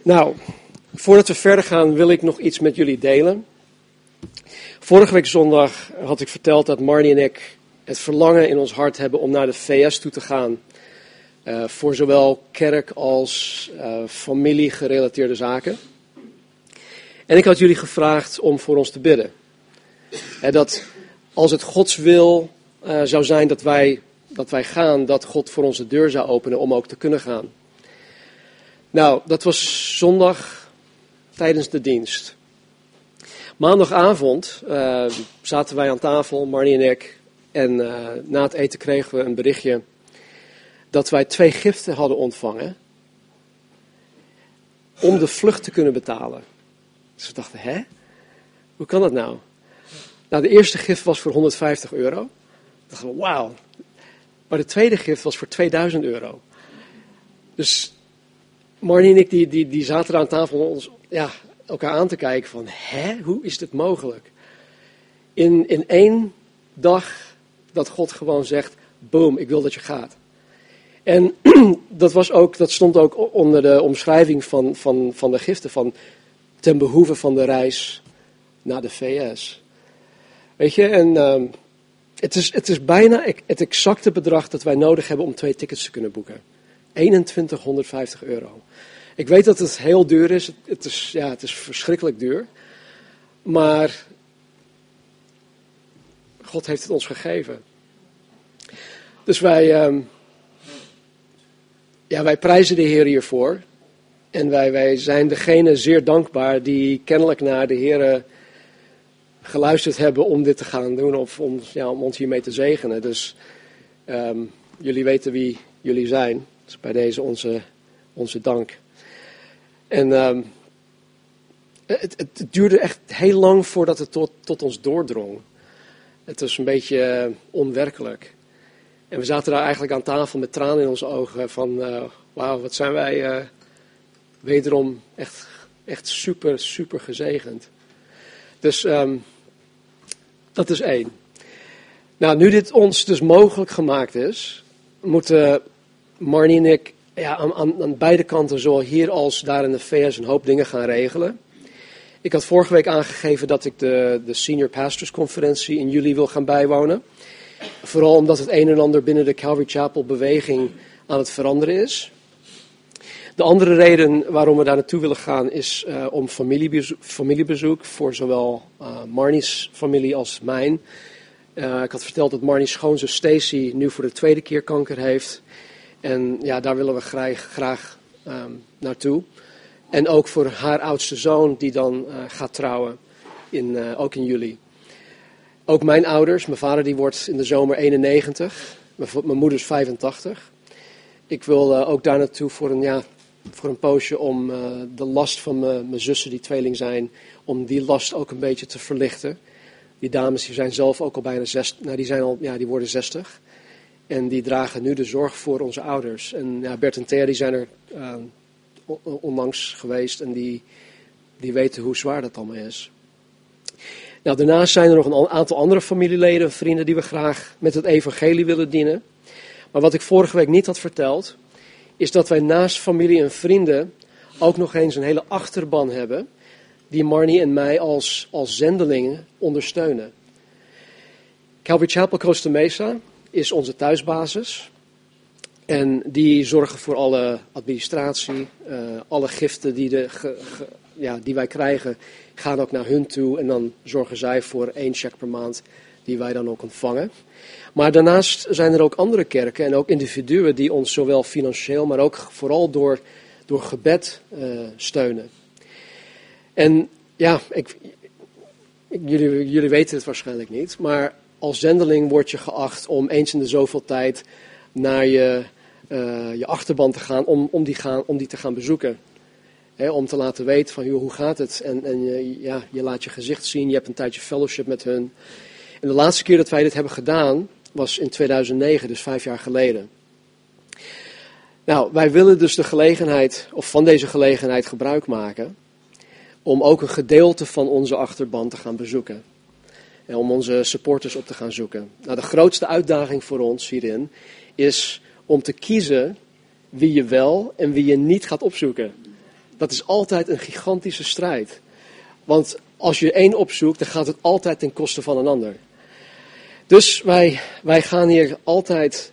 Nou, voordat we verder gaan wil ik nog iets met jullie delen. Vorige week zondag had ik verteld dat Marnie en ik het verlangen in ons hart hebben om naar de VS toe te gaan. Voor zowel kerk als familie-gerelateerde zaken. En ik had jullie gevraagd om voor ons te bidden. Dat als het Gods wil zou zijn dat wij gaan, dat God voor ons de deur zou openen om ook te kunnen gaan. Nou, dat was zondag tijdens de dienst. Maandagavond zaten wij aan tafel, Marnie en ik. En na het eten kregen we een berichtje dat wij 2 giften hadden ontvangen om de vlucht te kunnen betalen. Dus we dachten, hè? Hoe kan dat nou? Nou, de eerste gift was voor €150. We dachten, wauw. Maar de tweede gift was voor €2000. Dus Marnie en ik die zaten er aan tafel om ons, elkaar aan te kijken van, hè? Hoe is dit mogelijk? In 1 dag dat God gewoon zegt, boom, ik wil dat je gaat. En dat stond ook onder de omschrijving van de giften, van ten behoeve van de reis naar de VS. Weet je, en het is bijna het exacte bedrag dat wij nodig hebben om 2 tickets te kunnen boeken. €2150. Ik weet dat het heel duur is. Het is verschrikkelijk duur. Maar God heeft het ons gegeven. Dus wij prijzen de Heer hiervoor. En wij zijn degene zeer dankbaar die kennelijk naar de Heer geluisterd hebben om dit te gaan doen. Of om ons hiermee te zegenen. Dus jullie weten wie jullie zijn. Dus bij deze onze dank. En het duurde echt heel lang voordat het tot ons doordrong. Het was een beetje onwerkelijk. En we zaten daar eigenlijk aan tafel met tranen in onze ogen van, wauw, wat zijn wij wederom echt super, super gezegend. Dus dat is 1. Nou, nu dit ons dus mogelijk gemaakt is, moeten Marnie en ik aan beide kanten, zowel hier als daar in de VS, een hoop dingen gaan regelen. Ik had vorige week aangegeven dat ik de Senior Pastors Conferentie in juli wil gaan bijwonen. Vooral omdat het een en ander binnen de Calvary Chapel beweging aan het veranderen is. De andere reden waarom we daar naartoe willen gaan is om familiebezoek voor zowel Marnie's familie als mijn. Ik had verteld dat Marnie's schoonzus Stacy nu voor de 2e keer kanker heeft. En daar willen we graag naartoe. En ook voor haar oudste zoon die dan gaat trouwen, ook in juli. Ook mijn ouders, mijn vader die wordt in de zomer 91, mijn moeder is 85. Ik wil ook daar naartoe voor een poosje om de last van mijn zussen die tweeling zijn, om die last ook een beetje te verlichten. Die dames die zijn zelf ook al bijna 60, die worden 60. En die dragen nu de zorg voor onze ouders. En Bert en Thea die zijn er onlangs geweest en die weten hoe zwaar dat allemaal is. Nou, daarnaast zijn er nog een aantal andere familieleden, vrienden die we graag met het evangelie willen dienen. Maar wat ik vorige week niet had verteld, is dat wij naast familie en vrienden ook nog eens een hele achterban hebben die Marnie en mij als zendelingen ondersteunen. Calvary Chapel Costa Mesa is onze thuisbasis. En die zorgen voor alle administratie, alle giften die wij krijgen, gaan ook naar hun toe. En dan zorgen zij voor 1 cheque per maand die wij dan ook ontvangen. Maar daarnaast zijn er ook andere kerken en ook individuen die ons zowel financieel, maar ook vooral door gebed steunen. En jullie weten het waarschijnlijk niet, maar als zendeling word je geacht om eens in de zoveel tijd naar je achterban te gaan, om die te gaan bezoeken. Om te laten weten van, hoe gaat het? En je laat je gezicht zien, je hebt een tijdje fellowship met hun. En de laatste keer dat wij dit hebben gedaan, was in 2009, dus 5 jaar geleden. Nou, wij willen dus van deze gelegenheid gebruik maken, om ook een gedeelte van onze achterban te gaan bezoeken. En om onze supporters op te gaan zoeken. Nou, de grootste uitdaging voor ons hierin is om te kiezen wie je wel en wie je niet gaat opzoeken. dat is altijd een gigantische strijd. Want als je één opzoekt, dan gaat het altijd ten koste van een ander. Dus wij gaan hier altijd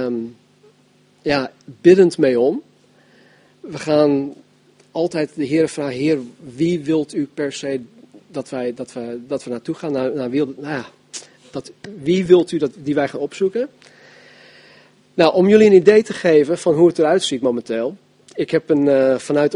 biddend mee om. We gaan altijd de Heer vragen, Heer, wie wilt u per se dat we naartoe gaan? Wie wilt u die wij gaan opzoeken? Nou, om jullie een idee te geven van hoe het eruit ziet momenteel. Ik heb vanuit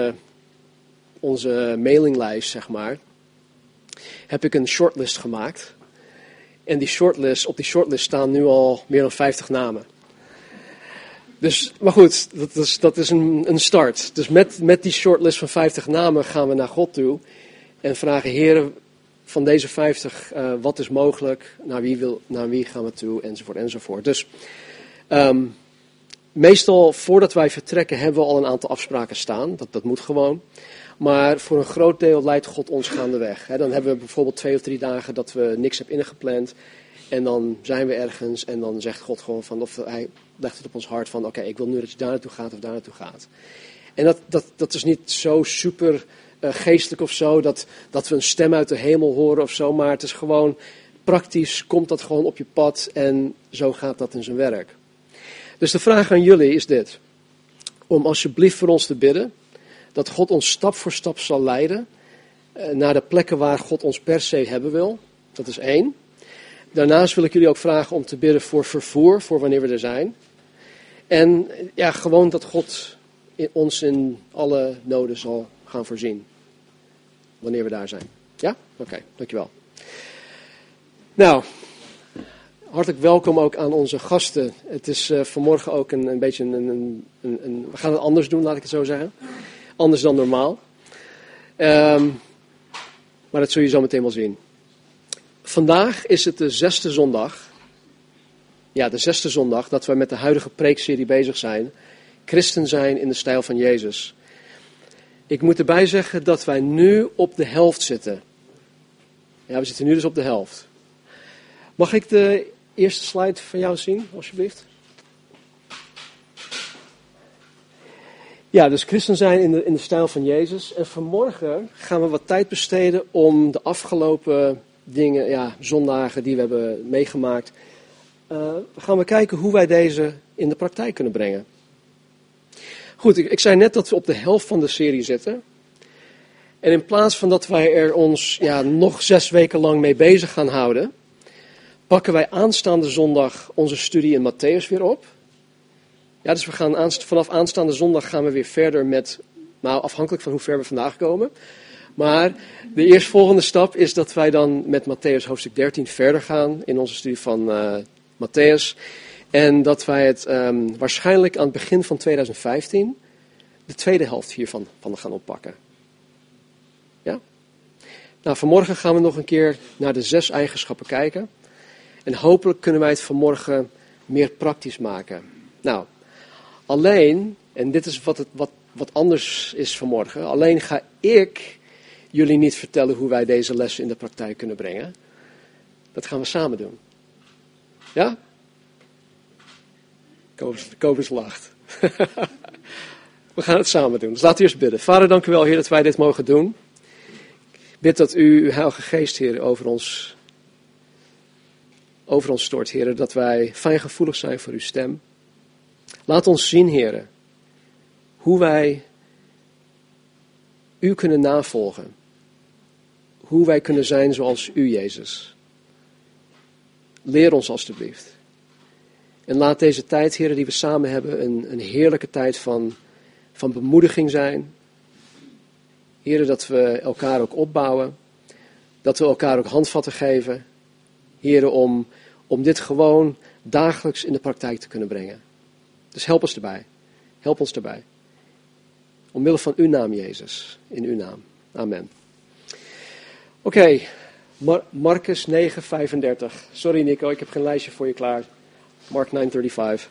onze mailinglijst, zeg maar, heb ik een shortlist gemaakt. En op die shortlist staan nu al meer dan 50 namen. Dus, maar goed, dat is een start. Dus met die shortlist van 50 namen gaan we naar God toe. En vragen, Heer, van deze 50, wat is mogelijk? Naar wie gaan we toe? Enzovoort, enzovoort. Dus meestal, voordat wij vertrekken, hebben we al een aantal afspraken staan. Dat moet gewoon. Maar voor een groot deel leidt God ons gaandeweg. Dan hebben we bijvoorbeeld 2 of 3 dagen dat we niks hebben ingepland. En dan zijn we ergens en dan zegt God gewoon van, of hij legt het op ons hart van, oké, ik wil nu dat je daar naartoe gaat of daar naartoe gaat. En dat is niet zo super geestelijk of zo, dat we een stem uit de hemel horen of zo. Maar het is gewoon praktisch, komt dat gewoon op je pad en zo gaat dat in zijn werk. Dus de vraag aan jullie is dit. Om alsjeblieft voor ons te bidden. Dat God ons stap voor stap zal leiden naar de plekken waar God ons per se hebben wil. Dat is 1. Daarnaast wil ik jullie ook vragen om te bidden voor vervoer, voor wanneer we er zijn. En ja, gewoon dat God ons in alle noden zal gaan voorzien. Wanneer we daar zijn. Ja? Oké, dankjewel. Nou, hartelijk welkom ook aan onze gasten. Het is vanmorgen ook een beetje we gaan het anders doen, laat ik het zo zeggen. Anders dan normaal. Maar dat zul je zo meteen wel zien. Vandaag is het de 6e zondag. Ja, de 6e zondag dat we met de huidige preekserie bezig zijn. Christen zijn in de stijl van Jezus. Ik moet erbij zeggen dat wij nu op de helft zitten. Ja, we zitten nu dus op de helft. Mag ik de eerste slide van jou zien, alsjeblieft? Ja, dus christen zijn in de stijl van Jezus. En vanmorgen gaan we wat tijd besteden om de afgelopen dingen, zondagen die we hebben meegemaakt. Gaan we kijken hoe wij deze in de praktijk kunnen brengen. Goed, ik zei net dat we op de helft van de serie zitten. En in plaats van dat wij er ons nog 6 weken lang mee bezig gaan houden, pakken wij aanstaande zondag onze studie in Mattheüs weer op. Ja, dus we gaan vanaf aanstaande zondag gaan we weer verder met, afhankelijk van hoe ver we vandaag komen. Maar de eerstvolgende stap is dat wij dan met Mattheüs hoofdstuk 13 verder gaan in onze studie van Mattheüs. En dat wij het waarschijnlijk aan het begin van 2015 de tweede helft hiervan gaan oppakken. Ja? Nou, vanmorgen gaan we nog een keer naar de 6 eigenschappen kijken. En hopelijk kunnen wij het vanmorgen meer praktisch maken. Nou, alleen, en dit is wat anders is vanmorgen, alleen ga ik jullie niet vertellen hoe wij deze lessen in de praktijk kunnen brengen. Dat gaan we samen doen. Ja? Kobus lacht. We gaan het samen doen. Dus laten we eerst bidden. Vader, dank u wel, Heer, dat wij dit mogen doen. Ik bid dat u uw Heilige Geest, Heer, over ons stort, Heer, dat wij fijngevoelig zijn voor uw stem. Laat ons zien, Heer, hoe wij u kunnen navolgen. Hoe wij kunnen zijn zoals u, Jezus. Leer ons alstublieft. En laat deze tijd, Heer, die we samen hebben, een heerlijke tijd van bemoediging zijn. Heer, dat we elkaar ook opbouwen. Dat we elkaar ook handvatten geven. Heer, om dit gewoon dagelijks in de praktijk te kunnen brengen. Dus help ons erbij. Help ons erbij. Omwille van uw naam, Jezus. In uw naam. Amen. Oké, Marcus 9:35. Sorry Nico, ik heb geen lijstje voor je klaar. Mark 9:35.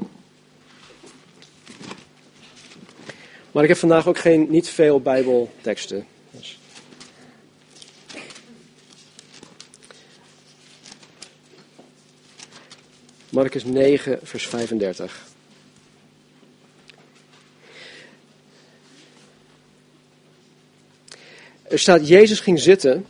Maar ik heb vandaag ook niet veel Bijbelteksten. Dus. Marcus 9, vers 35. Er staat, Jezus ging zitten,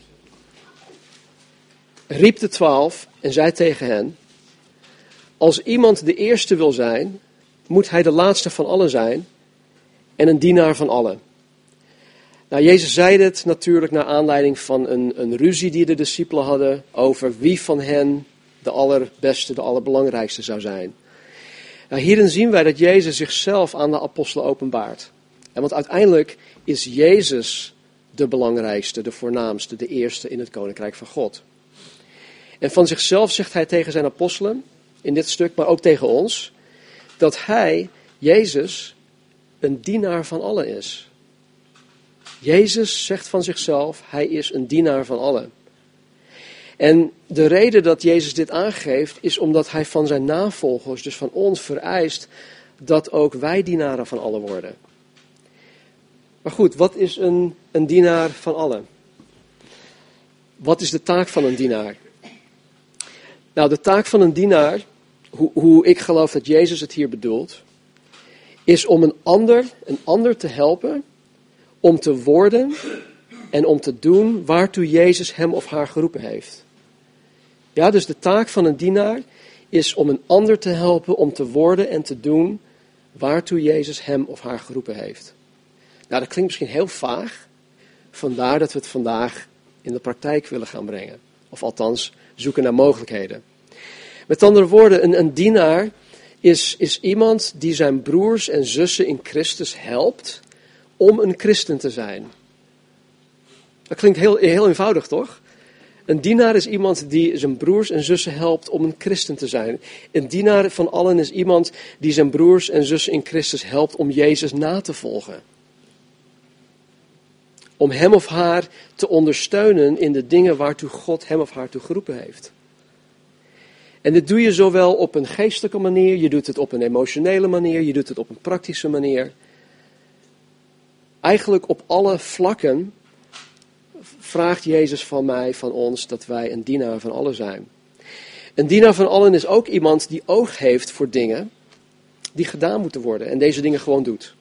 riep de 12 en zei tegen hen: als iemand de eerste wil zijn, moet hij de laatste van allen zijn en een dienaar van allen. Nou, Jezus zei dit natuurlijk naar aanleiding van een ruzie die de discipelen hadden over wie van hen de allerbeste, de allerbelangrijkste zou zijn. Nou, hierin zien wij dat Jezus zichzelf aan de apostelen openbaart. En want uiteindelijk is Jezus de belangrijkste, de voornaamste, de eerste in het koninkrijk van God. En van zichzelf zegt hij tegen zijn apostelen, in dit stuk, maar ook tegen ons, dat hij, Jezus, een dienaar van allen is. Jezus zegt van zichzelf, hij is een dienaar van allen. En de reden dat Jezus dit aangeeft, is omdat hij van zijn navolgers, dus van ons, vereist dat ook wij dienaren van allen worden. Maar goed, wat is een dienaar van allen? Wat is de taak van een dienaar? Nou, de taak van een dienaar, hoe ik geloof dat Jezus het hier bedoelt, is om een ander te helpen om te worden en om te doen waartoe Jezus hem of haar geroepen heeft. Ja, dus de taak van een dienaar is om een ander te helpen om te worden en te doen waartoe Jezus hem of haar geroepen heeft. Nou, dat klinkt misschien heel vaag, vandaar dat we het vandaag in de praktijk willen gaan brengen. Of althans, zoeken naar mogelijkheden. Met andere woorden, een dienaar is iemand die zijn broers en zussen in Christus helpt om een christen te zijn. Dat klinkt heel eenvoudig, toch? Een dienaar is iemand die zijn broers en zussen helpt om een christen te zijn. Een dienaar van allen is iemand die zijn broers en zussen in Christus helpt om Jezus na te volgen. Om hem of haar te ondersteunen in de dingen waartoe God hem of haar toe geroepen heeft. En dit doe je zowel op een geestelijke manier, je doet het op een emotionele manier, je doet het op een praktische manier. Eigenlijk op alle vlakken vraagt Jezus van mij, van ons, dat wij een dienaar van allen zijn. Een dienaar van allen is ook iemand die oog heeft voor dingen die gedaan moeten worden en deze dingen gewoon doet.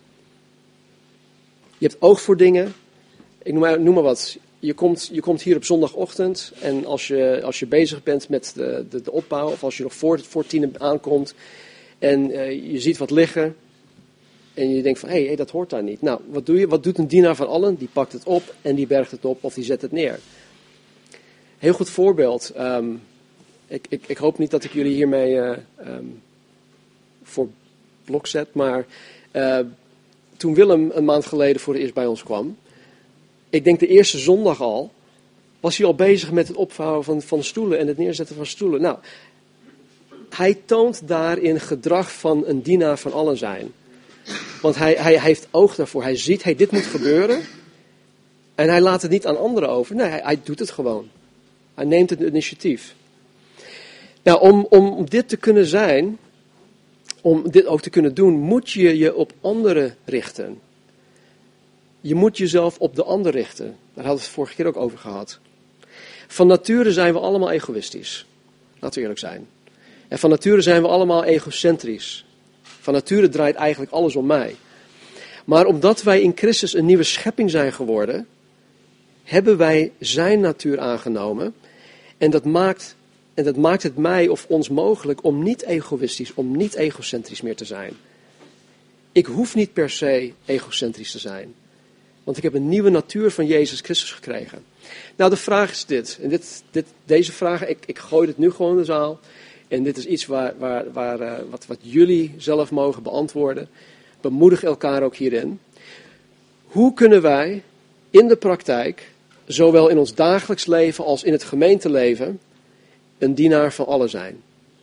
Je hebt oog voor dingen, ik noem maar wat. Je komt hier op zondagochtend en als je bezig bent met de opbouw, of als je nog voor 10 aankomt en je ziet wat liggen en je denkt van, hé, dat hoort daar niet. Nou, wat doe je? Wat doet een dienaar van allen? Die pakt het op en die bergt het op of die zet het neer. Heel goed voorbeeld. Ik hoop niet dat ik jullie hiermee voor blok zet, maar toen Willem een maand geleden voor het eerst bij ons kwam, ik denk de eerste zondag al, was hij al bezig met het opvouwen van stoelen en het neerzetten van stoelen. Nou, hij toont daarin gedrag van een dienaar van allen zijn. Want hij heeft oog daarvoor. Hij ziet, dit moet gebeuren. En hij laat het niet aan anderen over. Nee, hij doet het gewoon. Hij neemt het initiatief. Nou, om dit te kunnen zijn, om dit ook te kunnen doen, moet je je op anderen richten. Je moet jezelf op de ander richten. Daar hadden we het vorige keer ook over gehad. Van nature zijn we allemaal egoïstisch. Laten we eerlijk zijn. En van nature zijn we allemaal egocentrisch. Van nature draait eigenlijk alles om mij. Maar omdat wij in Christus een nieuwe schepping zijn geworden, hebben wij zijn natuur aangenomen. En dat maakt het mij of ons mogelijk om niet egoïstisch, om niet egocentrisch meer te zijn. Ik hoef niet per se egocentrisch te zijn. Want ik heb een nieuwe natuur van Jezus Christus gekregen. Nou, de vraag is dit. En deze vraag, ik gooi het nu gewoon in de zaal. En dit is iets wat jullie zelf mogen beantwoorden. Bemoedig elkaar ook hierin. Hoe kunnen wij in de praktijk, zowel in ons dagelijks leven als in het gemeenteleven, een dienaar van allen zijn?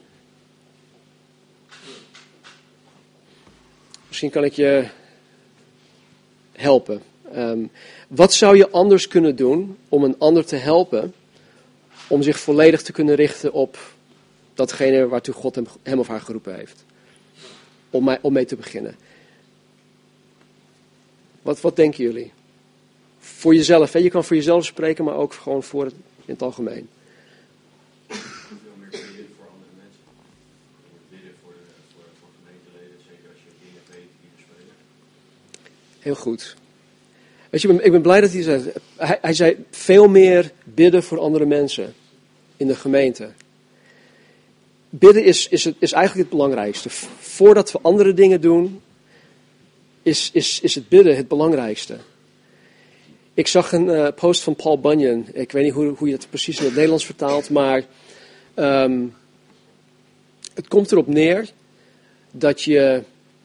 Misschien kan ik je helpen. Wat zou je anders kunnen doen om een ander te helpen om zich volledig te kunnen richten op datgene waartoe God hem of haar geroepen heeft? Om mee te beginnen. Wat denken jullie? Voor jezelf, hè? Je kan voor jezelf spreken, maar ook gewoon in het algemeen. Veel meer bidden voor andere mensen. Bidden voor gemeenteleden, zeker als je dingen weet die er spelen. Heel goed. Weet je, ik ben blij dat hij zei, hij zei veel meer bidden voor andere mensen in de gemeente. Bidden is eigenlijk het belangrijkste. Voordat we andere dingen doen, is het bidden het belangrijkste. Ik zag een post van Paul Bunyan. Ik weet niet hoe je het precies in het Nederlands vertaalt, maar het komt erop neer dat je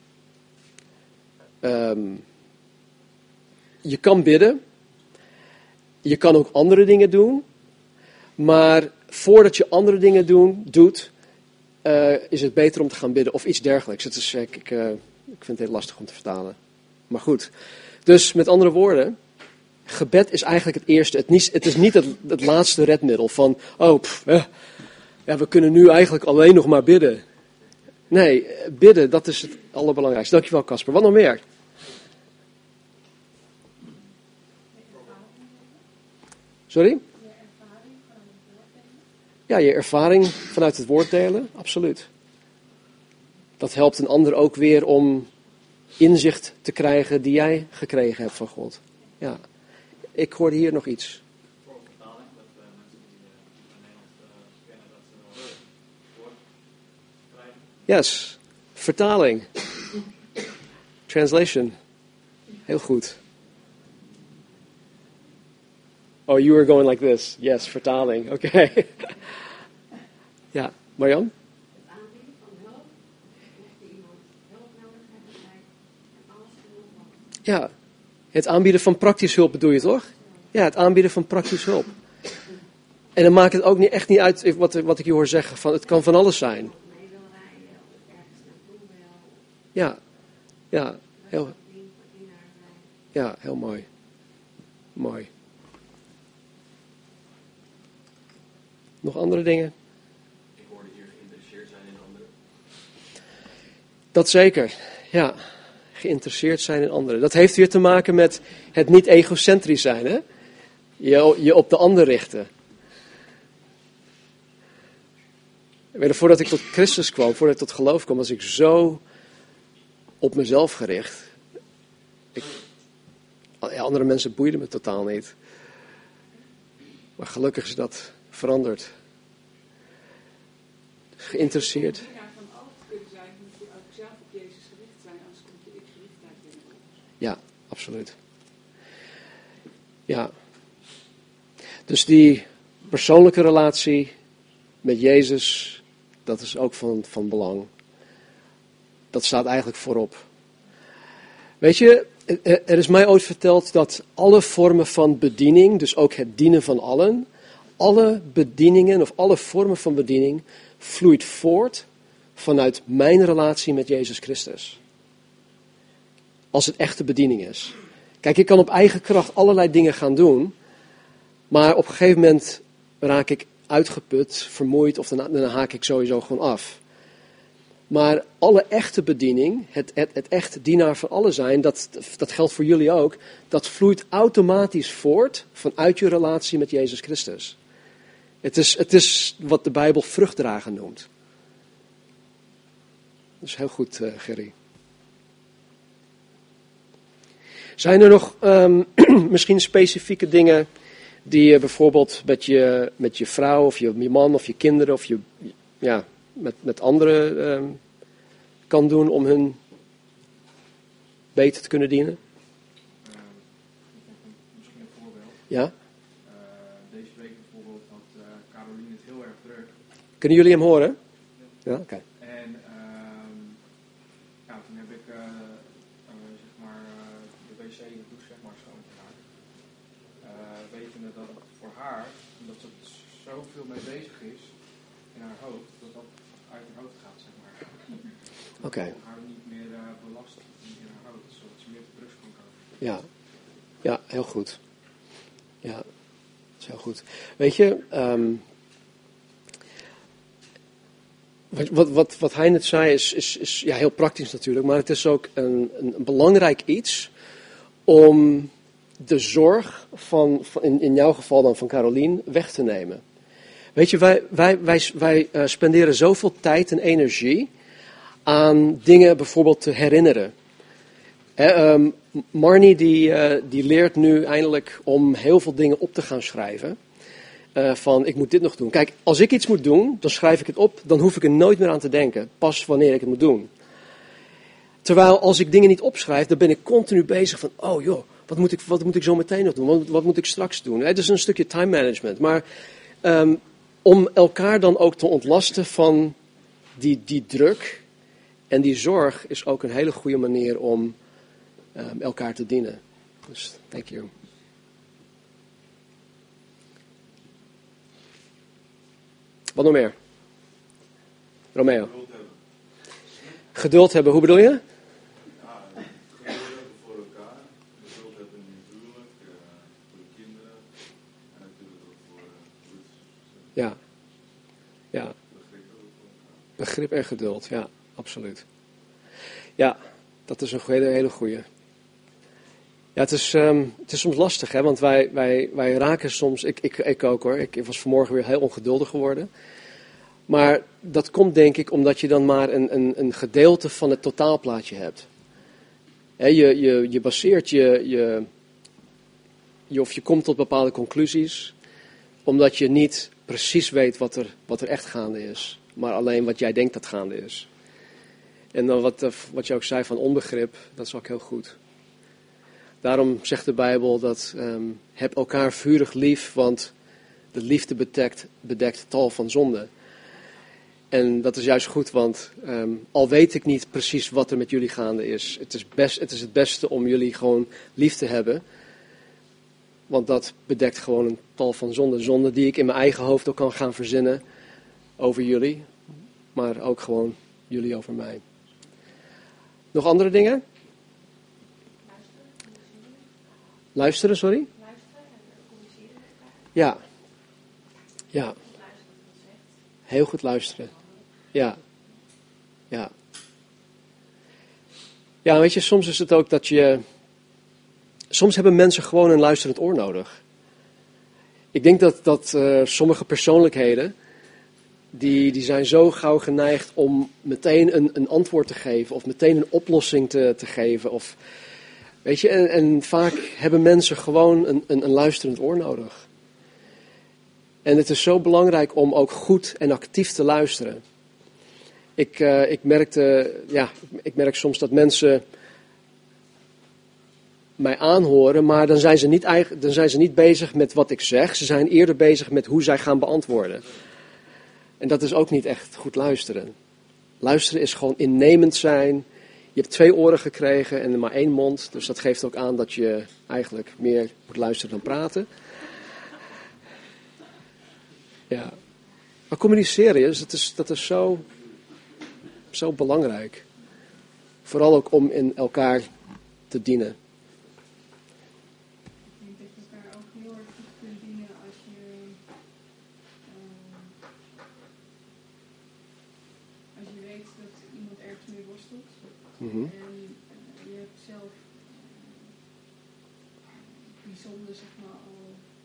kan bidden, je kan ook andere dingen doen, maar voordat je andere dingen doet, is het beter om te gaan bidden of iets dergelijks. Het is, ik vind het heel lastig om te vertalen. Maar goed, dus met andere woorden, gebed is eigenlijk het eerste. Het is niet het laatste redmiddel van, we kunnen nu eigenlijk alleen nog maar bidden. Nee, bidden, dat is het allerbelangrijkste. Dankjewel, Casper. Wat nog meer? Sorry? Ja, je ervaring vanuit het woord delen, absoluut. Dat helpt een ander ook weer om inzicht te krijgen die jij gekregen hebt van God. Ja, ik hoorde hier nog iets. Voor vertaling, dat mensen die in Nederland kennen, dat ze een woord krijgen. Yes, vertaling. Translation. Heel goed. Oh, you were going like this. Yes, vertaling. Oké. Ja, Marjan? Het aanbieden van hulp, mocht iemand hulp nodig hebben bij en alles en nog wat. Ja, het aanbieden van praktische hulp bedoel je toch? Ja, het aanbieden van praktische hulp. En dan maakt het ook echt niet uit wat ik je hoor zeggen. Van, het kan van alles zijn. Mee wil rijden of ergens naartoe wil. Ja, heel, Vriend van dienaar zijn. ja, heel mooi. Mooi. Nog andere dingen? Ik hoorde hier geïnteresseerd zijn in anderen. Dat zeker, ja. Geïnteresseerd zijn in anderen. Dat heeft weer te maken met het niet egocentrisch zijn, hè? Je op de ander richten. Voordat ik tot Christus kwam, voordat ik tot geloof kwam, was ik zo op mezelf gericht. Andere mensen boeiden me totaal niet. Maar gelukkig is dat veranderd. Geïnteresseerd. Ja, van alles kunnen zijn, moet je ook zelf op Jezus gericht zijn, anders komt je ik-gerichtheid binnen. Ja, absoluut. Ja. Dus die persoonlijke relatie met Jezus, dat is ook van belang. Dat staat eigenlijk voorop. Weet je, er is mij ooit verteld dat alle vormen van bediening, dus ook het dienen van allen, alle bedieningen of alle vormen van bediening vloeit voort vanuit mijn relatie met Jezus Christus. Als het echte bediening is. Kijk, ik kan op eigen kracht allerlei dingen gaan doen, maar op een gegeven moment raak ik uitgeput, vermoeid of dan haak ik sowieso gewoon af. Maar alle echte bediening, het echte dienaar van allen zijn, dat geldt voor jullie ook, dat vloeit automatisch voort vanuit je relatie met Jezus Christus. Het is wat de Bijbel vruchtdragen noemt. Dat is heel goed, Gerry. Zijn er nog misschien specifieke dingen die je bijvoorbeeld met je vrouw of je man of je kinderen of met anderen kan doen om hun beter te kunnen dienen? Misschien een voorbeeld. Ja? Deze week bijvoorbeeld had Caroline het heel erg druk. Kunnen jullie hem horen? Ja, oké. En toen heb ik de wc en de douche schoongemaakt. Wetende dat het voor haar, omdat ze er zoveel mee bezig is in haar hoofd, dat dat uit haar hoofd gaat, zeg maar. Oké. Dat haar niet meer belast in haar hoofd, zodat ze meer tot rust kan komen. Ja. Ja, heel goed. Ja, dat is heel goed. Weet je, wat hij net zei is ja, heel praktisch natuurlijk, maar het is ook een belangrijk iets om de zorg in jouw geval dan van Carolien weg te nemen. Weet je, wij spenderen zoveel tijd en energie aan dingen bijvoorbeeld te herinneren. Marnie die leert nu eindelijk om heel veel dingen op te gaan schrijven. Van ik moet dit nog doen. Kijk, als ik iets moet doen, dan schrijf ik het op. Dan hoef ik er nooit meer aan te denken. Pas wanneer ik het moet doen. Terwijl als ik dingen niet opschrijf, dan ben ik continu bezig van, oh joh, wat moet ik zo meteen nog doen? Wat moet ik straks doen? Het is een stukje time management. Maar om elkaar dan ook te ontlasten van die druk en die zorg is ook een hele goede manier om elkaar te dienen. Dus, thank you. Wat nog meer? Romeo. Geduld hebben, hoe bedoel je? Geduld hebben voor elkaar, geduld hebben in het huwelijk, voor de kinderen en natuurlijk ook voor Ruud. Ja. Ja. Begrip en geduld, ja, absoluut. Ja, dat is een hele goeie. Ja, het is soms lastig, hè, want wij raken soms, ik ook hoor, ik was vanmorgen weer heel ongeduldig geworden. Maar dat komt denk ik omdat je dan maar een gedeelte van het totaalplaatje hebt. Hè, je baseert of je komt tot bepaalde conclusies, omdat je niet precies weet wat er echt gaande is. Maar alleen wat jij denkt dat gaande is. En dan wat je ook zei van onbegrip, dat is ook heel goed. Daarom zegt de Bijbel dat heb elkaar vurig lief, want de liefde bedekt tal van zonden. En dat is juist goed, want al weet ik niet precies wat er met jullie gaande is. Het is het beste om jullie gewoon lief te hebben. Want dat bedekt gewoon een tal van zonden. Zonden die ik in mijn eigen hoofd ook kan gaan verzinnen over jullie. Maar ook gewoon jullie over mij. Nog andere dingen? Luisteren, sorry? Ja. Ja. Heel goed luisteren. Ja. Ja. Ja, weet je, soms is het ook dat soms hebben mensen gewoon een luisterend oor nodig. Ik denk dat sommige persoonlijkheden, die zijn zo gauw geneigd om meteen een antwoord te geven. Of meteen een oplossing te geven. Of, weet je, en vaak hebben mensen gewoon een luisterend oor nodig. En het is zo belangrijk om ook goed en actief te luisteren. Ik merk soms dat mensen mij aanhoren, maar dan zijn ze niet bezig met wat ik zeg. Ze zijn eerder bezig met hoe zij gaan beantwoorden. En dat is ook niet echt goed luisteren. Luisteren is gewoon innemend zijn. Je hebt 2 oren gekregen en maar 1 mond. Dus dat geeft ook aan dat je eigenlijk meer moet luisteren dan praten. Ja. Maar communiceren, dat is zo belangrijk. Vooral ook om in elkaar te dienen. Ik denk dat je elkaar ook heel erg goed kunt dienen als je weet dat iemand ergens mee worstelt. Mm-hmm. En je hebt zelf die zonde zeg maar al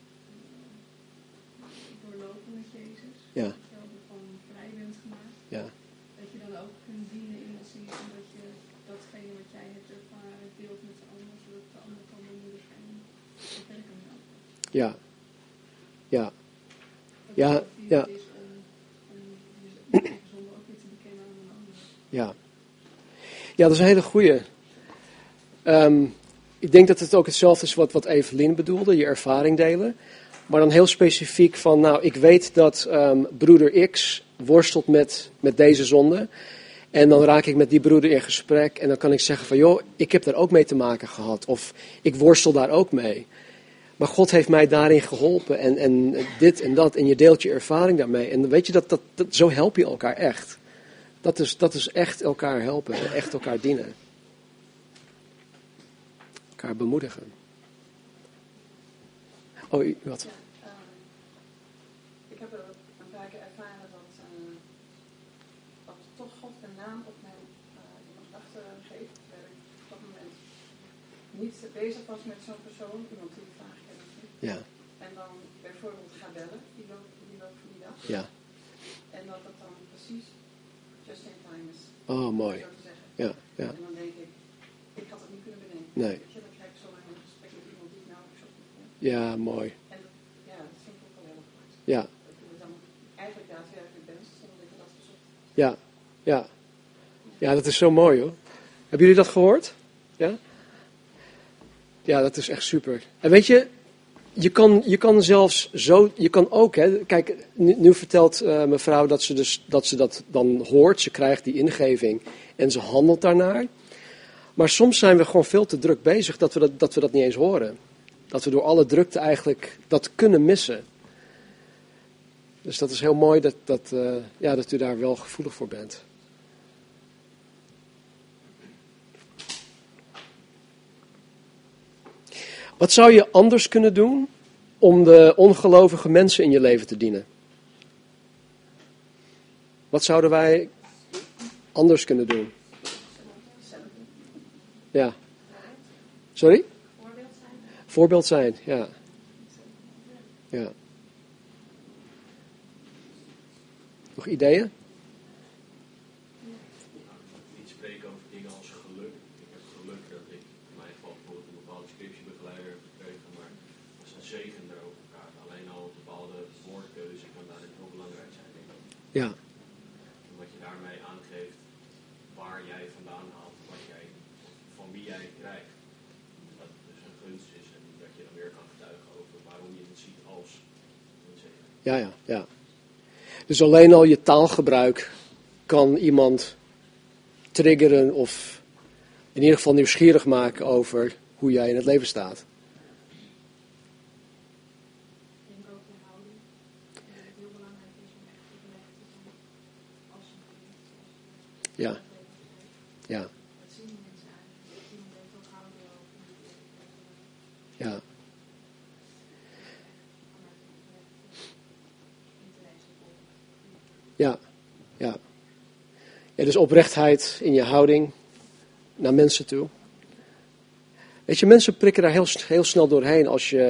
doorlopen met Jezus. Ja. Dat je ervan vrij bent gemaakt. Ja. Dat je dan ook kunt dienen in de zin van dat je datgene wat jij hebt ervaren deelt met de ander, zodat de ander kan bemoedigen en verder kan helpen. Ja. Ja. Dat Ja, het ook ja. is om je zonde ook weer te bekennen aan een ander. Ja. Ja, dat is een hele goeie. Ik denk dat het ook hetzelfde is wat Evelien bedoelde, je ervaring delen. Maar dan heel specifiek van, nou, ik weet dat broeder X worstelt met deze zonde. En dan raak ik met die broeder in gesprek en dan kan ik zeggen van, joh, ik heb daar ook mee te maken gehad. Of ik worstel daar ook mee. Maar God heeft mij daarin geholpen en dit en dat. En je deelt je ervaring daarmee. En weet je, zo help je elkaar echt. Dat is echt elkaar helpen. Echt elkaar dienen. Elkaar bemoedigen. Oh, wat? Ja, ik heb er een paar keer ervaren dat toch God een naam op mijn gedachten geeft. Terwijl ik op dat moment niet bezig was met zo'n persoon, iemand die ik vaak ken. Ja. En dan bijvoorbeeld ga bellen, die loopt van die dag. Ja. En dat het dan precies just in time is. Oh, mooi. Zo te zeggen. Ja, ja. En dan denk ik, ik had het niet kunnen bedenken. Nee. Weet je, dan krijg ik zo in een gesprek met iemand die ik nou zo goed vond. Ja, mooi. En ja, dat vind ik ook wel heel erg goed. Ja, Dat je dan eigenlijk daadwerkelijk bent, zonder dat je dat verzoekt. ja, ja. Ja, dat is zo mooi hoor. Hebben jullie dat gehoord? Ja? Ja, dat is echt super. En weet je, je kan zelfs zo, je kan ook, hè, kijk, nu vertelt mevrouw dat ze dat dan hoort, ze krijgt die ingeving en ze handelt daarnaar. Maar soms zijn we gewoon veel te druk bezig dat we dat niet eens horen. Dat we door alle drukte eigenlijk dat kunnen missen. Dus dat is heel mooi dat u daar wel gevoelig voor bent. Wat zou je anders kunnen doen om de ongelovige mensen in je leven te dienen? Wat zouden wij anders kunnen doen? Ja. Sorry? Voorbeeld zijn, ja. Ja. Nog ideeën? Niet spreken over dingen als geluk. Ik heb geluk dat ik in mijn geval bijvoorbeeld een bepaalde scriptiebegeleider heb gekregen, maar dat is een zegen erover gaat. Alleen al een bepaalde woordkeuze kan daarin heel belangrijk zijn, denk ik. Ja. Omdat je daarmee aangeeft waar jij vandaan haalt, van wie jij het krijgt. Dat het dus een gunst is en dat je dan weer kan getuigen over waarom je het ziet als een zegen. Ja, ja, ja. Dus alleen al je taalgebruik kan iemand triggeren of in ieder geval nieuwsgierig maken over hoe jij in het leven staat. Ik denk ook de houding. Dat het heel belangrijk is om echt oprecht te zijn als een kind. Ja, ja, Dat zien mensen eigenlijk. Iemand heeft ook houden over ja, ja, ja. Ja, dus oprechtheid in je houding naar mensen toe. Weet je, mensen prikken daar heel snel doorheen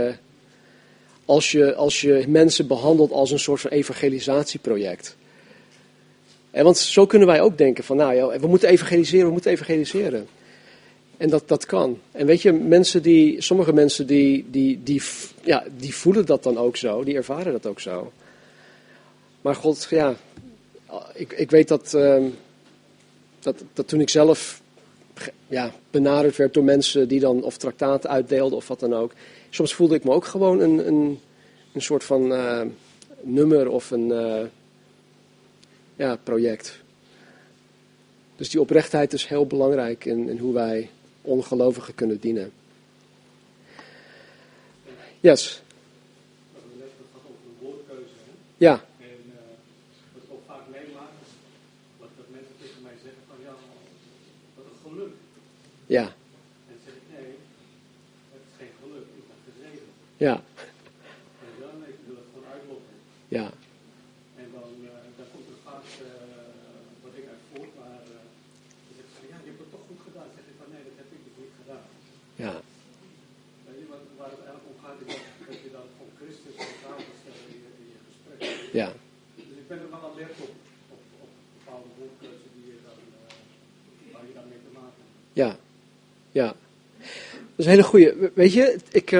als je mensen behandelt als een soort van evangelisatieproject. Want zo kunnen wij ook denken van, nou ja, we moeten evangeliseren. En dat kan. En weet je, sommige mensen die voelen dat dan ook zo, die ervaren dat ook zo. Maar God, ja, ik weet dat toen ik zelf benaderd werd door mensen die dan of traktaten uitdeelden of wat dan ook. Soms voelde ik me ook gewoon een soort van nummer of een project. Dus die oprechtheid is heel belangrijk in hoe wij ongelovigen kunnen dienen. Yes. We hebben net gehad over de woordkeuze. Hè? Ja. En wat ik ook vaak meemaak, is dat mensen tegen mij zeggen van ja, wat een geluk. Ja. En dan zeg ik nee, het is geen geluk, ik ben gezegend. Ja. En dan ik wil het gewoon uitlokken. Ja. En dan komt er vaak wat ik uit voort, maar dan zeg ik van ja, je hebt het toch goed gedaan. Dan zeg ik van nee, dat heb ik dus niet gedaan. Ja. Waar het eigenlijk om gaat is dat je dan van Christus centraal kan stellen in je gesprek. Ja. Dus ik ben er wel alert op bepaalde woordkeuze waar je dan mee te maken hebt. Ja. Ja. Dat is een hele goeie. Weet je,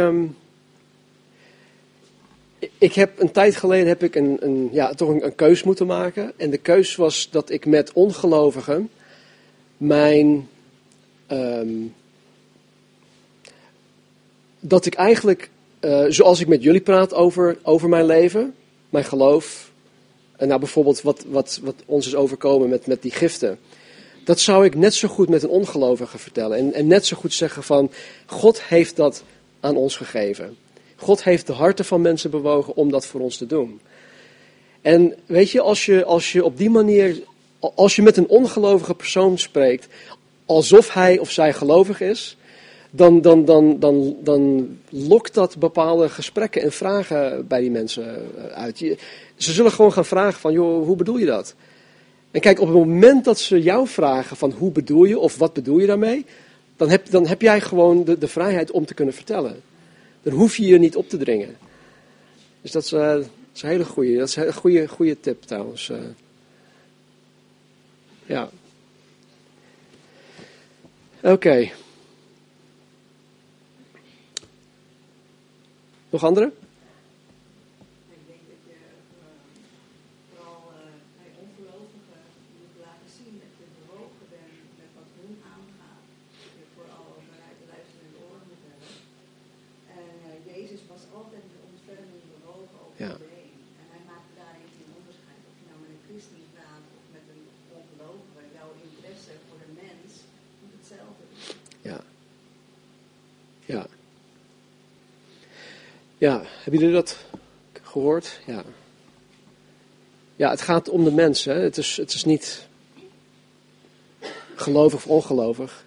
ik heb een tijd geleden toch een keus moeten maken. En de keus was dat ik met ongelovigen dat ik eigenlijk, zoals ik met jullie praat over mijn leven, mijn geloof, en nou bijvoorbeeld wat ons is overkomen met die giften. Dat zou ik net zo goed met een ongelovige vertellen. En net zo goed zeggen van, God heeft dat aan ons gegeven. God heeft de harten van mensen bewogen om dat voor ons te doen. En weet je, als je op die manier, als je met een ongelovige persoon spreekt, alsof hij of zij gelovig is, dan lokt dat bepaalde gesprekken en vragen bij die mensen uit. Ze zullen gewoon gaan vragen van, joh, hoe bedoel je dat? En kijk, op het moment dat ze jou vragen van hoe bedoel je of wat bedoel je daarmee, dan heb jij gewoon de vrijheid om te kunnen vertellen. Dan hoef je je niet op te dringen. Dus dat is een hele goeie. Dat is een goede tip trouwens. Ja. Oké. Nog andere? Ik denk dat je vooral bij ongelovigen moet laten zien dat je bewogen bent met wat hun aangaat. Dat je vooral bereid luisterende oren moet hebben. En Jezus was altijd met ontferming bewogen over iedereen. En hij maakte daarin geen onderscheid. Of je nou met een christen praat of met een ongelovige. Jouw interesse voor de mens moet hetzelfde zijn. Ja. Ja. Ja, hebben jullie dat gehoord? Ja. Ja, het gaat om de mens. Hè. Het is niet gelovig of ongelovig.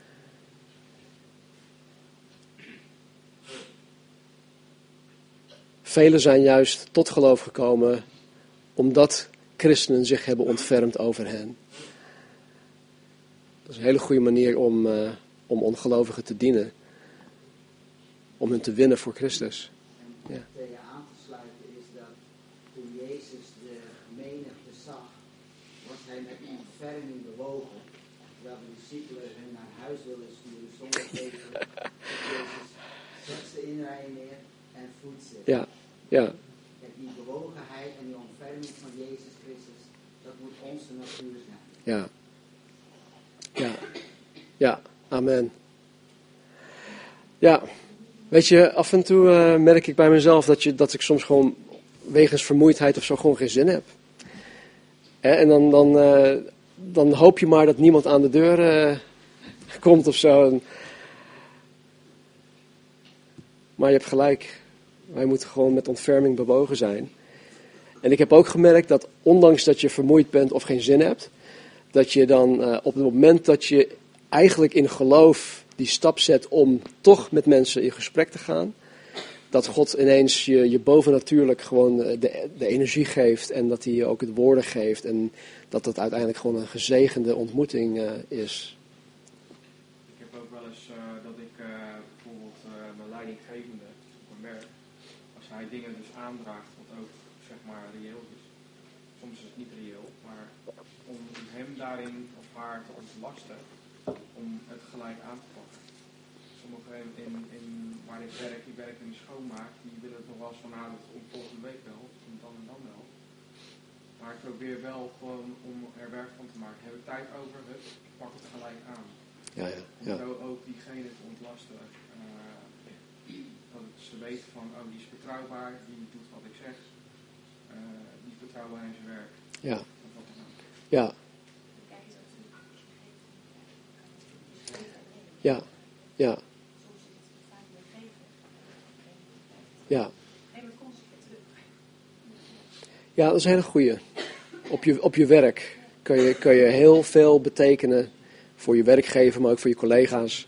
Velen zijn juist tot geloof gekomen omdat christenen zich hebben ontfermd over hen. Dat is een hele goede manier om ongelovigen te dienen. Om hen te winnen voor Christus. En tegen aan te sluiten is dat toen Jezus de menigte zag, was hij met ontferming bewogen. Terwijl de discipelen hen naar huis wilden sturen zonder tegen. Jezus zet ze in rijen neer en voedt ze. Ja, ja. En die bewogenheid en die ontferming van Jezus Christus, dat moet onze natuur zijn. Ja. Ja. Ja, amen. Ja. Weet je, af en toe merk ik bij mezelf dat ik soms gewoon wegens vermoeidheid of zo gewoon geen zin heb. En dan hoop je maar dat niemand aan de deur komt of zo. Maar je hebt gelijk. Wij moeten gewoon met ontferming bewogen zijn. En ik heb ook gemerkt dat ondanks dat je vermoeid bent of geen zin hebt, dat je dan op het moment dat je eigenlijk in geloof die stap zet om toch met mensen in gesprek te gaan, dat God ineens je bovennatuurlijk gewoon de energie geeft en dat hij je ook het woorden geeft en dat het uiteindelijk gewoon een gezegende ontmoeting is. Ik heb ook wel eens dat ik bijvoorbeeld mijn leidinggevende op mijn werk, als hij dingen dus aandraagt wat ook zeg maar reëel is, soms is het niet reëel, maar om hem daarin of haar te ontlasten, om het gelijk aan te pakken. Sommigen waar ik werk in de schoonmaak, die willen het nog wel eens van om volgende week wel, om dan en dan wel. Maar ik probeer wel gewoon om er werk van te maken. Heb ik tijd over, ik pak het gelijk aan. Ja. Om zo ook diegene te ontlasten. Dat ze weten van, die is betrouwbaar, die doet wat ik zeg. Die is betrouwbaar in zijn werk. Ja. Ja. Ja. Ja. Ja. Ja, dat is een hele goeie. Op je werk kan je heel veel betekenen voor je werkgever, maar ook voor je collega's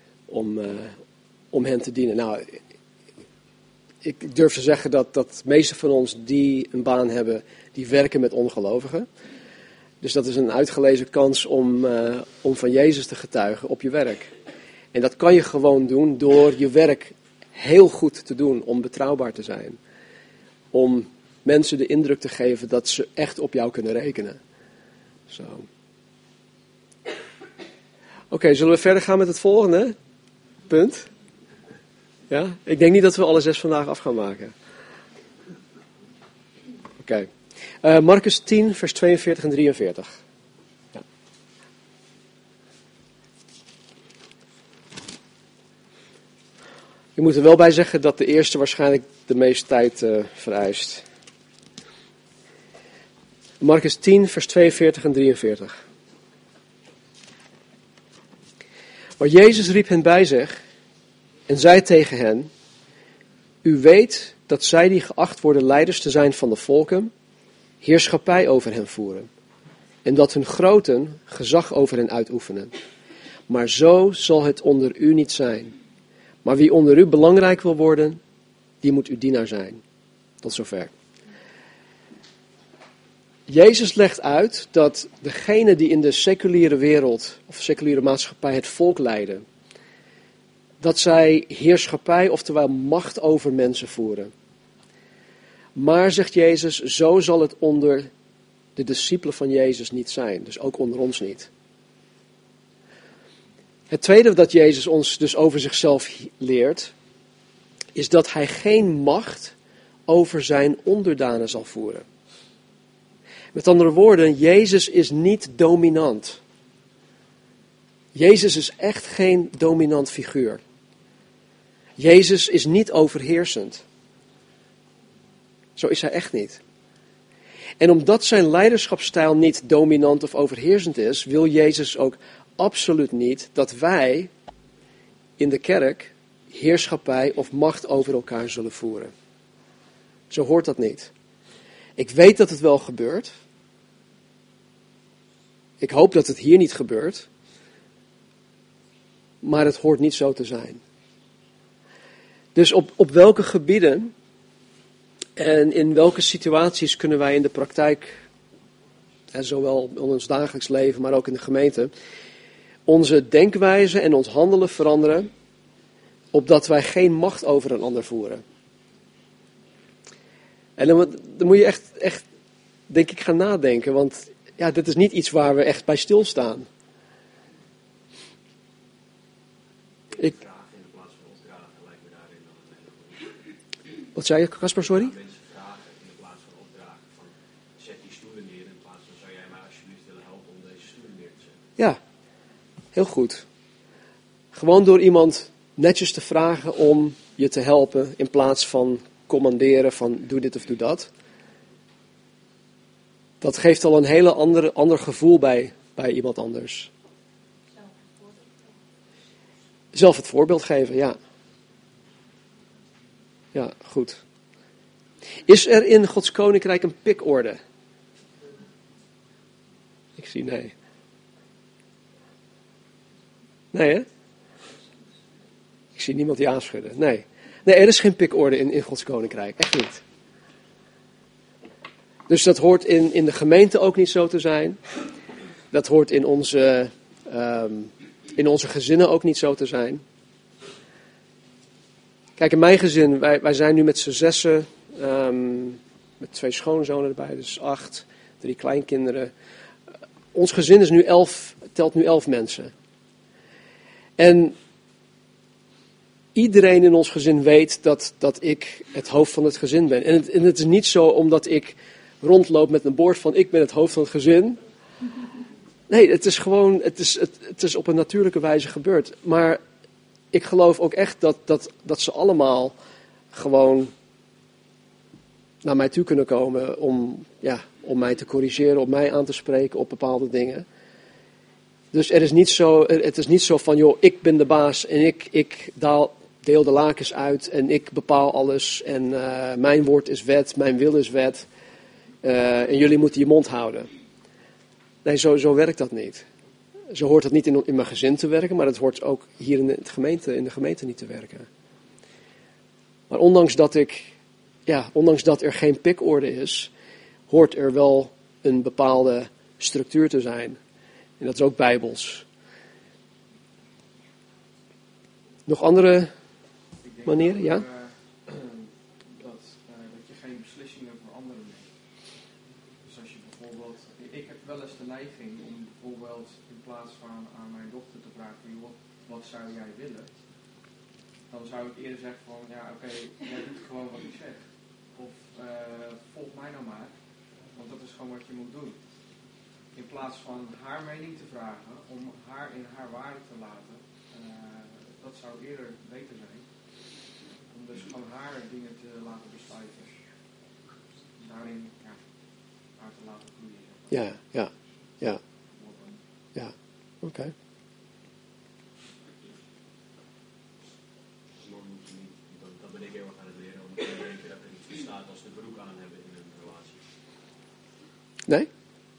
om hen te dienen. Nou, ik durf te zeggen dat de meeste van ons die een baan hebben, die werken met ongelovigen. Dus dat is een uitgelezen kans om van Jezus te getuigen op je werk. En dat kan je gewoon doen door je werk heel goed te doen, om betrouwbaar te zijn. Om mensen de indruk te geven dat ze echt op jou kunnen rekenen. Zo. Oké, zullen we verder gaan met het volgende punt? Ja? Ik denk niet dat we alle 6 vandaag af gaan maken. Oké. Marcus 10, vers 42 en 43. Ja. Je moet er wel bij zeggen dat de eerste waarschijnlijk de meeste tijd vereist. Marcus 10, vers 42 en 43. Maar Jezus riep hen bij zich en zei tegen hen: U weet dat zij die geacht worden leiders te zijn van de volken, heerschappij over hen voeren. En dat hun groten gezag over hen uitoefenen. Maar zo zal het onder u niet zijn. Maar wie onder u belangrijk wil worden, die moet uw dienaar zijn. Tot zover. Jezus legt uit dat degene die in de seculiere wereld of seculiere maatschappij het volk leiden, dat zij heerschappij, oftewel macht over mensen voeren. Maar, zegt Jezus, zo zal het onder de discipelen van Jezus niet zijn. Dus ook onder ons niet. Het tweede dat Jezus ons dus over zichzelf leert, is dat hij geen macht over zijn onderdanen zal voeren. Met andere woorden, Jezus is niet dominant. Jezus is echt geen dominant figuur. Jezus is niet overheersend. Zo is hij echt niet. En omdat zijn leiderschapsstijl niet dominant of overheersend is, wil Jezus ook absoluut niet dat wij in de kerk heerschappij of macht over elkaar zullen voeren. Zo hoort dat niet. Ik weet dat het wel gebeurt. Ik hoop dat het hier niet gebeurt. Maar het hoort niet zo te zijn. Dus op welke gebieden en in welke situaties kunnen wij in de praktijk, zowel in ons dagelijks leven, maar ook in de gemeente, onze denkwijze en ons handelen veranderen, opdat wij geen macht over een ander voeren. En dan moet je echt, denk ik, gaan nadenken, want ja, dit is niet iets waar we echt bij stilstaan. Vragen in plaats van opdragen lijkt me daarin dan een hele goede. Wat zei je, Casper, sorry? Mensen vragen in plaats van opdragen. Van, zet die stoelen neer in plaats van, zou jij mij alsjeblieft willen helpen om deze stoelen neer te zetten? Ja, heel goed. Gewoon door iemand netjes te vragen om je te helpen in plaats van commanderen van doe dit of doe dat. Dat geeft al een hele ander gevoel bij iemand anders. Zelf het voorbeeld geven, ja. Ja, goed. Is er in Gods Koninkrijk een pikorde? Ik zie nee. Nee, hè? Ik zie niemand die aanschudden. Nee. Nee, er is geen pikorde in Gods Koninkrijk. Echt niet. Dus dat hoort in de gemeente ook niet zo te zijn. Dat hoort in onze gezinnen ook niet zo te zijn. Kijk, in mijn gezin, wij zijn nu met z'n zessen, met 2 schoonzonen erbij, dus 8, 3 kleinkinderen. Ons gezin is nu telt nu 11 mensen. En iedereen in ons gezin weet dat ik het hoofd van het gezin ben. En het is niet zo omdat ik rondloop met een bord van ik ben het hoofd van het gezin. Nee, het is gewoon, het is op een natuurlijke wijze gebeurd. Maar ik geloof ook echt dat ze allemaal gewoon naar mij toe kunnen komen om mij te corrigeren, om mij aan te spreken op bepaalde dingen. Dus het is niet zo van, joh, ik ben de baas en ik deel de lakens uit en ik bepaal alles en mijn woord is wet, mijn wil is wet en jullie moeten je mond houden. Nee, zo werkt dat niet. Zo hoort het niet in mijn gezin te werken, maar het hoort ook hier in de gemeente niet te werken. Maar ondanks dat er geen pikorde is, hoort er wel een bepaalde structuur te zijn. En dat is ook bijbels. Nog andere manieren? Ja? Dat je geen beslissingen voor anderen neemt. Dus als je bijvoorbeeld, ik heb wel eens de neiging om bijvoorbeeld in plaats van aan mijn dochter te vragen, joh, wat zou jij willen? Dan zou ik eerder zeggen van, ja oké, jij doet gewoon wat ik zeg. Of volg mij nou maar, want dat is gewoon wat je moet doen. In plaats van haar mening te vragen, om haar in haar waarde te laten, dat zou eerder beter zijn. Om dus van haar dingen te laten besluiten. Daarin, haar te laten groeien. Ja, oké. Dat ben ik heel erg aan het leren, omdat ik denk dat er iets bestaat als de broek aan hebben in een relatie. Nee?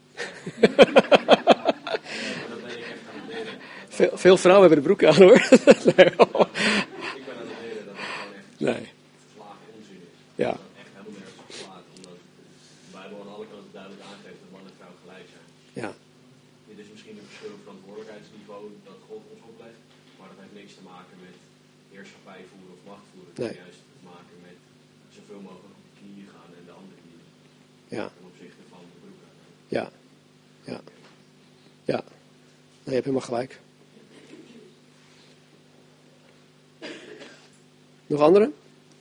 Dat ben ik echt aan het leren. Veel vrouwen hebben de broek aan, hoor. Nee. Ik ben aan het leren dat het gewoon echt verslagen onzin is. Ja. Dat het echt helemaal nergens op slaat, omdat de Bijbel aan alle kanten duidelijk aangeeft dat man en vrouw gelijk zijn. Ja. Dit is misschien een verschillend verantwoordelijkheidsniveau dat God ons oplegt, maar dat heeft niks te maken met heerschappij voeren of macht voeren. Het heeft juist te maken met zoveel mogelijk op de knieën gaan en de andere knieën. Ja. Ten opzichte van de broek aan. Ja. Nee, je hebt helemaal gelijk. Nog andere?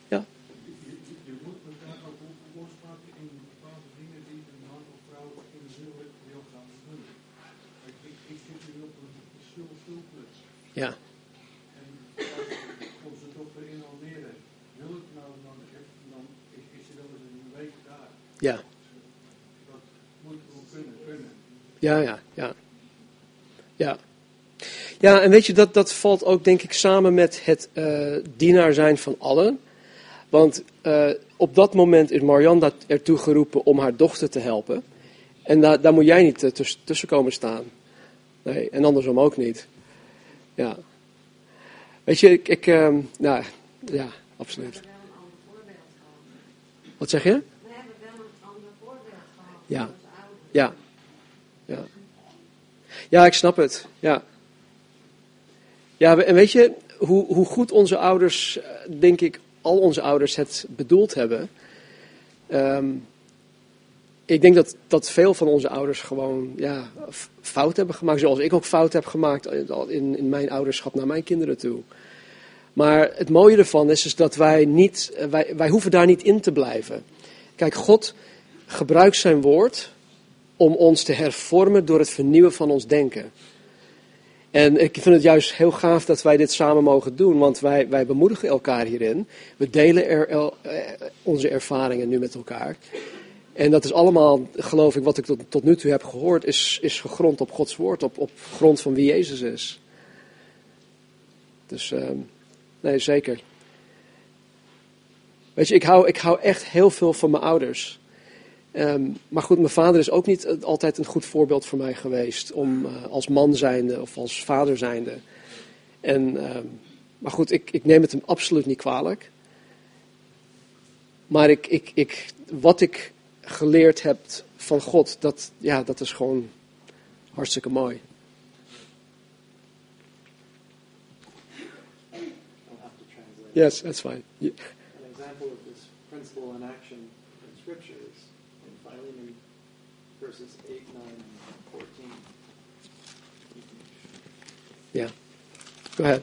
Ja. Dat moet wel kunnen. Ja. Ja, en weet je, dat valt ook denk ik samen met het dienaar zijn van allen. Want op dat moment is Marianne ertoe geroepen om haar dochter te helpen. En daar moet jij niet tussen komen staan. Nee, en andersom ook niet. Ja. Weet je, ja, absoluut. We hebben wel een ander voorbeeld gehad. Wat zeg je? We hebben wel een ander voorbeeld gehad. Ja. Van onze ouders. Ja. Ja, ik snap het. Ja. Ja, en weet je, hoe goed onze ouders, denk ik, al onze ouders het bedoeld hebben. Ik denk dat veel van onze ouders gewoon fout hebben gemaakt. Zoals ik ook fout heb gemaakt in mijn ouderschap naar mijn kinderen toe. Maar het mooie ervan is dat wij hoeven daar niet in te blijven. Kijk, God gebruikt zijn woord om ons te hervormen door het vernieuwen van ons denken. En ik vind het juist heel gaaf dat wij dit samen mogen doen, want wij bemoedigen elkaar hierin. We delen onze ervaringen nu met elkaar. En dat is allemaal, geloof ik, wat ik tot nu toe heb gehoord, is gegrond op Gods woord, op grond van wie Jezus is. Dus, nee, zeker. Weet je, ik hou echt heel veel van mijn ouders. Maar goed, mijn vader is ook niet altijd een goed voorbeeld voor mij geweest, om als man zijnde of als vader zijnde. Maar goed, ik neem het hem absoluut niet kwalijk. Maar wat ik geleerd heb van God, dat is gewoon hartstikke mooi. I'll have to translate. Yes, that's fine. An example of this principle in action in Scripture is in Philemon verses 8, 9, and 14. Yeah. Go ahead.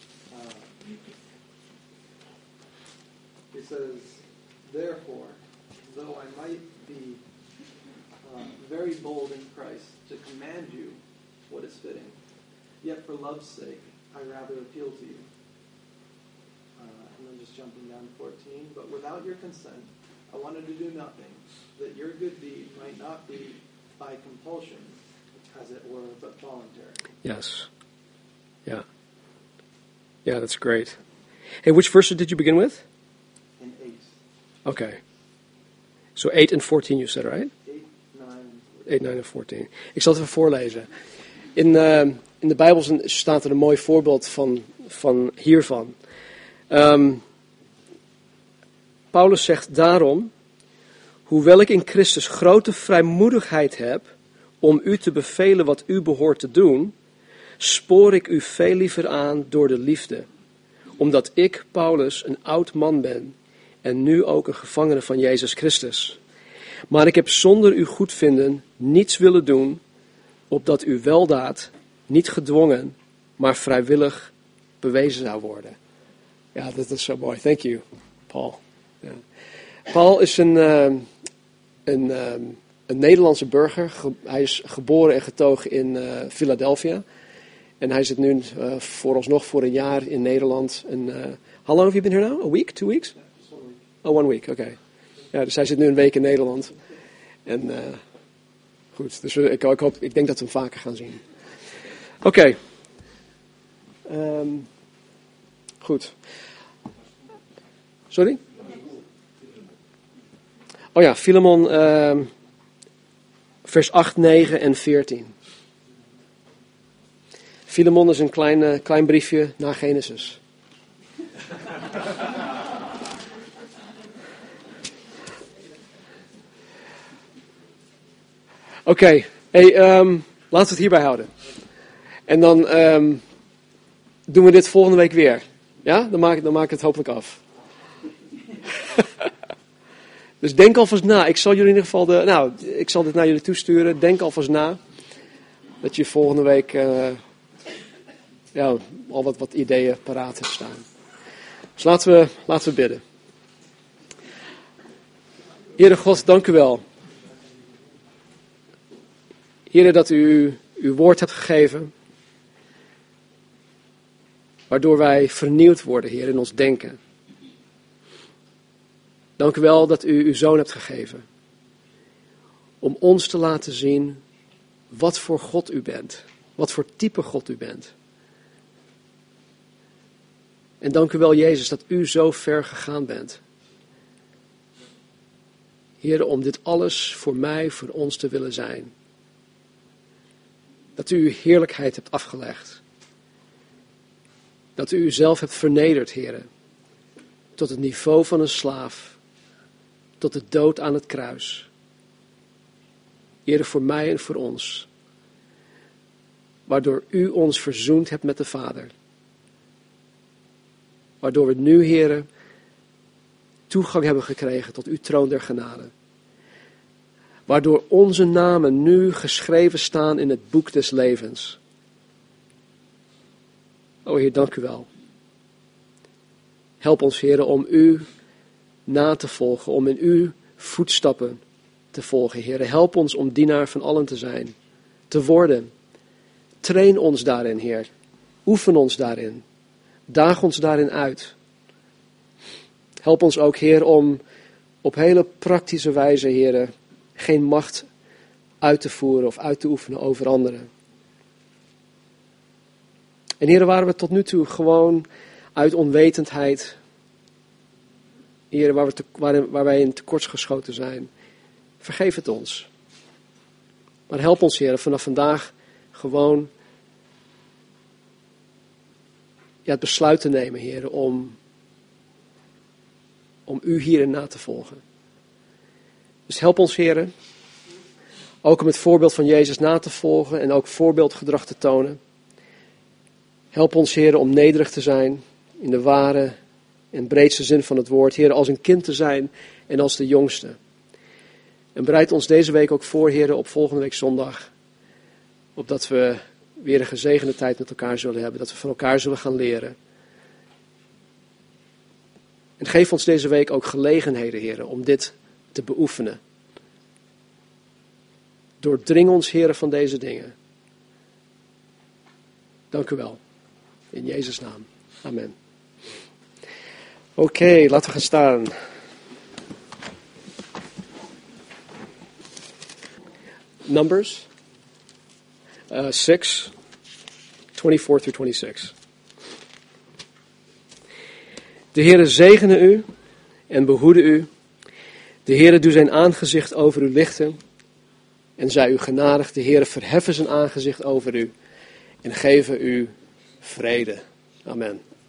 He says, therefore, though I might be very bold in Christ to command you what is fitting, yet for love's sake I rather appeal to you. And then just jumping down to 14, but without your consent I wanted to do nothing, that your good deed might not be by compulsion, as it were, but voluntary. Yes. Yeah. Yeah, that's great. Hey, which verses did you begin with? In 8. Okay. So 8 and 14 you said, right? 8, 9, 8, 9 en 14. Ik zal het even voorlezen. In de Bijbel staat er een mooi voorbeeld van hiervan. Paulus zegt daarom, hoewel ik in Christus grote vrijmoedigheid heb om u te bevelen wat u behoort te doen, spoor ik u veel liever aan door de liefde. Omdat ik, Paulus, een oud man ben en nu ook een gevangene van Jezus Christus. Maar ik heb zonder uw goedvinden niets willen doen, opdat uw weldaad niet gedwongen, maar vrijwillig bewezen zou worden. Ja, dat is zo mooi. Thank you, Paul. Ja. Paul is een Nederlandse burger. Hij is geboren en getogen in Philadelphia. En hij zit nu vooralsnog voor een jaar in Nederland. How long have you been here now? A week? 2 weeks? Oh, 1 week, oké. Ja, dus hij zit nu een week in Nederland. En goed, dus ik denk dat we hem vaker gaan zien. Oké. Goed. Sorry? Oh ja, Filemon, vers 8, 9 en 14. Filemon is een klein briefje na Genesis. Oké, hey, laten we het hierbij houden. En dan doen we dit volgende week weer. Ja, dan maak ik het hopelijk af. Dus denk alvast na. Ik zal jullie in ieder geval ik zal dit naar jullie toesturen. Denk alvast na. Dat je volgende week al wat ideeën paraat hebt staan. Dus laten we bidden. Heere God, dank u wel. Heere, dat u uw woord hebt gegeven. Waardoor wij vernieuwd worden, Heer, in ons denken. Dank u wel dat u uw zoon hebt gegeven. om ons te laten zien wat voor God u bent. Wat voor type God u bent. En dank u wel, Jezus, dat u zo ver gegaan bent. Heer, om dit alles voor mij, voor ons te willen zijn. Dat u uw heerlijkheid hebt afgelegd. Dat u uzelf hebt vernederd, Heer. Tot het niveau van een slaaf. Tot de dood aan het kruis. Heer, voor mij en voor ons. Waardoor u ons verzoend hebt met de Vader. Waardoor we nu, Heer, toegang hebben gekregen tot uw troon der genade. Waardoor onze namen nu geschreven staan in het boek des levens. O Heer, dank u wel. Help ons, Heer, om u na te volgen, om in uw voetstappen te volgen, Heer. Help ons om dienaar van allen te zijn, te worden. Train ons daarin, Heer. Oefen ons daarin. Daag ons daarin uit. Help ons ook, Heer, om op hele praktische wijze, Heer, geen macht uit te voeren of uit te oefenen over anderen. En Heer, waar we tot nu toe gewoon uit onwetendheid, Heer, waar wij in tekortgeschoten zijn, vergeef het ons. Maar help ons, Heer, vanaf vandaag gewoon het besluit te nemen, Heer, om u hierin na te volgen. Dus help ons, Heer, ook om het voorbeeld van Jezus na te volgen en ook voorbeeldgedrag te tonen. Help ons, Heer, om nederig te zijn in de ware en breedste zin van het woord. Heer, als een kind te zijn en als de jongste. En bereid ons deze week ook voor, Heer, op volgende week zondag. Opdat we weer een gezegende tijd met elkaar zullen hebben. Dat we van elkaar zullen gaan leren. En geef ons deze week ook gelegenheden, Heer, om dit te beoefenen. Doordring ons, Heer, van deze dingen. Dank u wel. In Jezus' naam. Amen. Oké, laten we gaan staan. Numbers 6, 24 through 26. De Heere zegene u en behoede u. De Heere doe zijn aangezicht over u lichten en zij u genadig. De Heere verheffen zijn aangezicht over u en geven u vrede. Amen.